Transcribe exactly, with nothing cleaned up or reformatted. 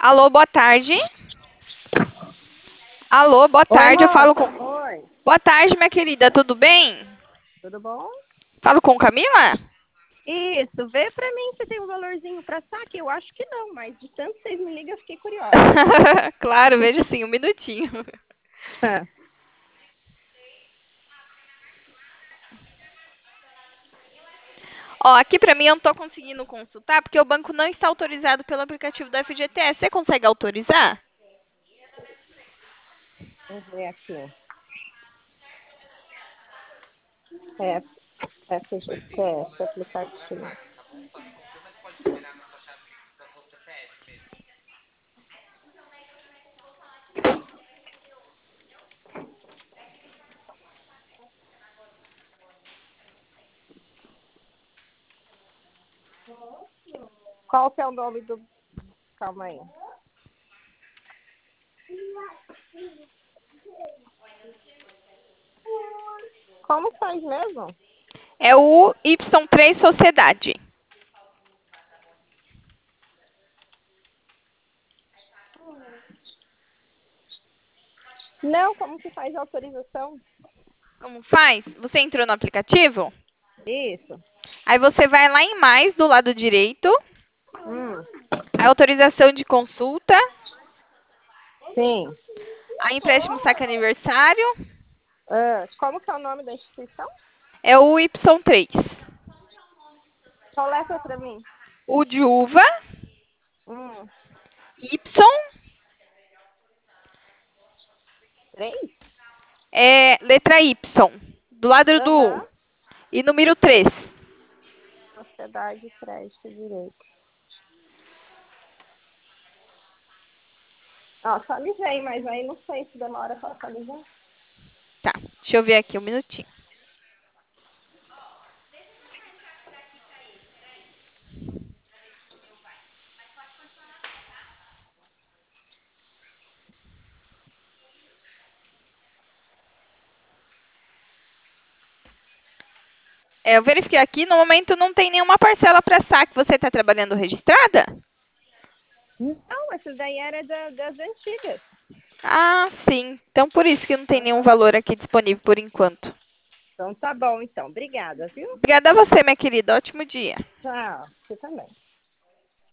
Alô, boa tarde. Alô, boa Oi, tarde. Eu falo com. moça. Oi. Boa tarde, minha querida. Tudo bem? Tudo bom? Falo com Camila? Isso, vê pra mim se tem um valorzinho pra saque. Eu acho que não, mas de tanto que vocês me ligam, eu fiquei curiosa. Claro, veja sim, um minutinho. Ah, Ó, aqui pra mim eu não tô conseguindo consultar porque o banco não está autorizado pelo aplicativo do F G T S. Você consegue autorizar? Vamos ver aqui. É, F G T S, aplicativo. Qual que é o nome do... Calma aí. Como faz mesmo? É o Y três Sociedade. Não, como que faz a autorização? Como faz? Você entrou no aplicativo? Isso. Aí você vai lá em mais do lado direito, Hum, a autorização de consulta, sim. a empréstimo saque aniversário, Ah, como que é o nome da instituição? é o Y três. Só letra pra mim. O de uva, Hum, Y, três? é letra Y, do lado do U. Aham. E número três. Sociedade Crédito Direito. Ó, atualizei, mas aí não sei se demora para atualizar. Tá, deixa eu ver aqui um minutinho. É, eu verifiquei aqui, no momento não tem nenhuma parcela para saque. Você está trabalhando registrada? Não, essa daí era da- das antigas. Ah, sim. Então por isso que não tem nenhum Aham. valor aqui disponível por enquanto. Então tá bom, então. Obrigada, viu? Obrigada a você, minha querida. Ótimo dia. Tchau. Você também.